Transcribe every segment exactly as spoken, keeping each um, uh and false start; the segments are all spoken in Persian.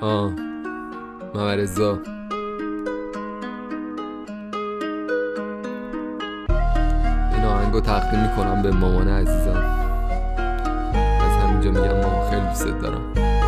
آه ممرزا این آهنگو تقدیم میکنم به مامان عزیزم. از همینجا میگم مامان خیلی دوست دارم.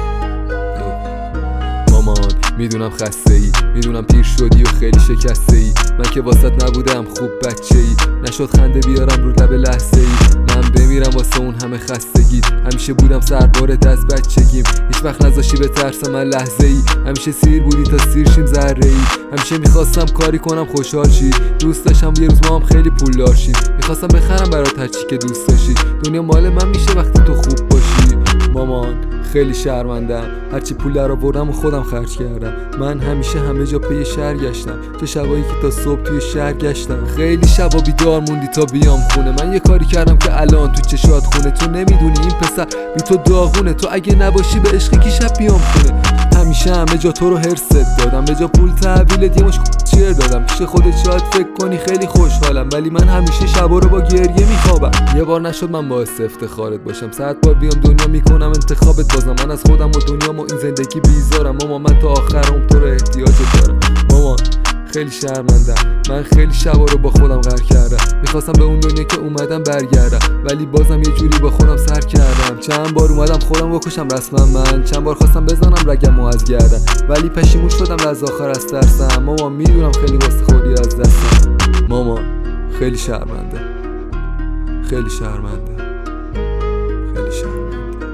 مامان میدونم خسته ای، میدونم پیر شدی و خیلی شکسته ای. من که واسط نبودم خوب بچه ای، نشد خنده بیارم رو لب لحظه ای. من بمیرم واسه اون همه خستگی، همیشه بودم سربارت از بچگیم. هیچ وقت نذاشی به ترس من لحظه ای، همیشه سیر بودی تا سیر شیم ذره ای. همیشه میخواستم کاری کنم خوشحال شی، دوست داشتم یه روز ما هم خیلی پولدار شیم. میخواستم بخرم برات هر چی که دوست داشتی، دنیا مال من میشه وقتی تو خوب باشی. مامان خیلی شرمندم، هرچی پول در آوردم و خودم خرج کردم. من همیشه همه جا پی شهر گشتم، چه شبایی که تا صبح توی شهر گشتم. خیلی شبا بیدار موندی تا بیام خونه، من یه کاری کردم که الان تو چشات خونه. تو نمیدونی این پسر بی تو داغونه، تو اگه نباشی به عشقی کی شب بیام خونه. همیشه همه جا تو رو هرست دادم، به جا پول تحویلت یه مش چیر دادم. پیش خودت شاید فکر کنی خیلی خوشحالم، ولی من همیشه شبا رو با گریه میخوابم. یه بار نشد من باعث افتخارت باشم، صد بار بیام دنیا میکنم انتخابت بازم. من از خودم و دنیا و این زندگی بیزارم. مامان من تا آخر عمر تو رو احتیاجت دارم. مامان خیلی شرمندم، من خیلی شبا رو با خودم غر کردم. میخواستم به اون دنیا که اومدم برگردم، ولی بازم یه جوری با خودم سر کردم. چند بار اومدم خودم بکشم رسما، من چند بار خواستم بزنم رگم و از گردم، ولی پشیمون شدم از آخر از ترسم. مامان میدونم خیلی واسه خودی از دستم. مامان خیلی شرمنده، خیلی شرمنده، خیلی شرمنده.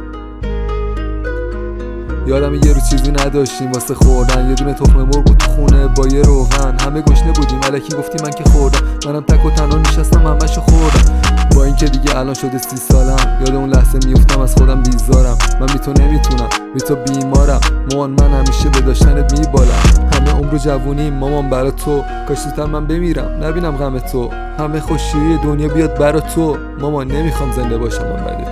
یادم یه روز چیزی نداشتیم واسه خوردن، یه دونه تخم مرغ بود تو خونه با یه روغن. همه گشنه بودیم الکی گفتی من که خوردم، منم تک و تنها نشستم همشو خوردم. با اینکه دیگه الان شده سی سالم، یاد اون لحظه میفتم از خودم بیزارم. من بی تو نمیتونم، بی تو بیمارم. مامان من همیشه به داشتنت میبالم، همه عمر جوونیم مامان برا تو. کاش زودتر من بمیرم نبینم غم تو، همه خوشی دنیا بیاد برا تو. مامان نمیخوام زنده باشم من بعد